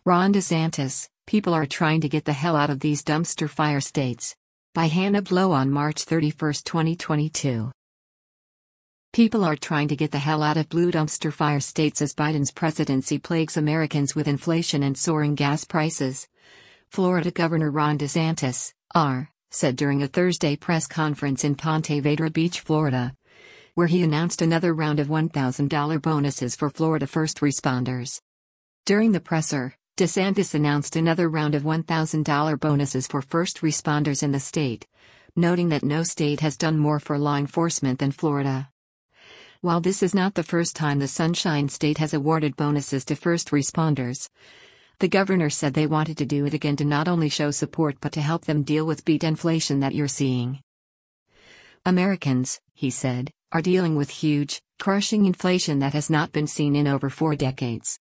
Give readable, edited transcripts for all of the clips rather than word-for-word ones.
Ron DeSantis, people are trying to get the hell out of these dumpster fire states. By Hannah Blow on March 31, 2022. People are trying to get the hell out of blue dumpster fire states as Biden's presidency plagues Americans with inflation and soaring gas prices. Florida Governor Ron DeSantis, R., said during a Thursday press conference in Ponte Vedra Beach, Florida, where he announced another round of $1,000 bonuses for Florida first responders. During the presser, DeSantis announced another round of $1,000 bonuses for first responders in the state, noting that no state has done more for law enforcement than Florida. While this is not the first time the Sunshine State has awarded bonuses to first responders, the governor said they wanted to do it again to not only show support but to help them deal with beat inflation that you're seeing. Americans, he said, are dealing with huge, crushing inflation that has not been seen in over 4 decades.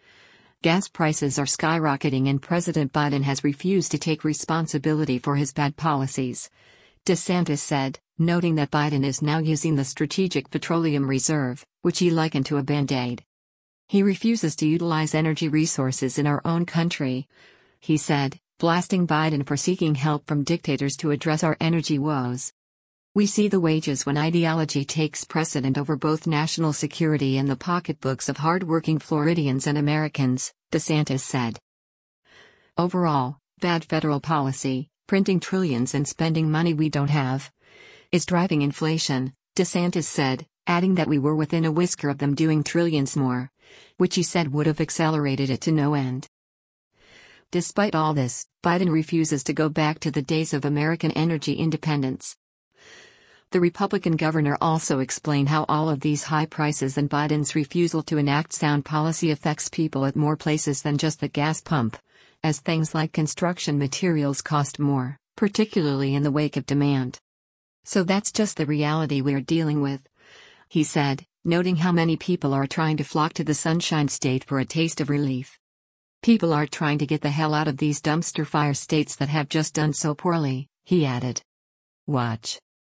Gas prices are skyrocketing and President Biden has refused to take responsibility for his bad policies, DeSantis said, noting that Biden is now using the Strategic Petroleum Reserve, which he likened to a Band-Aid. He refuses to utilize energy resources in our own country, he said, blasting Biden for seeking help from dictators to address our energy woes. We see the wages when ideology takes precedent over both national security and the pocketbooks of hard-working Floridians and Americans, DeSantis said. Overall, bad federal policy, printing trillions and spending money we don't have, is driving inflation, DeSantis said, adding that we were within a whisker of them doing trillions more, which he said would have accelerated it to no end. Despite all this, Biden refuses to go back to the days of American energy independence. The Republican governor also explained how all of these high prices and Biden's refusal to enact sound policy affects people at more places than just the gas pump, as things like construction materials cost more, particularly in the wake of demand. So that's just the reality we're dealing with, he said, noting how many people are trying to flock to the Sunshine State for a taste of relief. People are trying to get the hell out of these dumpster fire states that have just done so poorly, he added. Watch.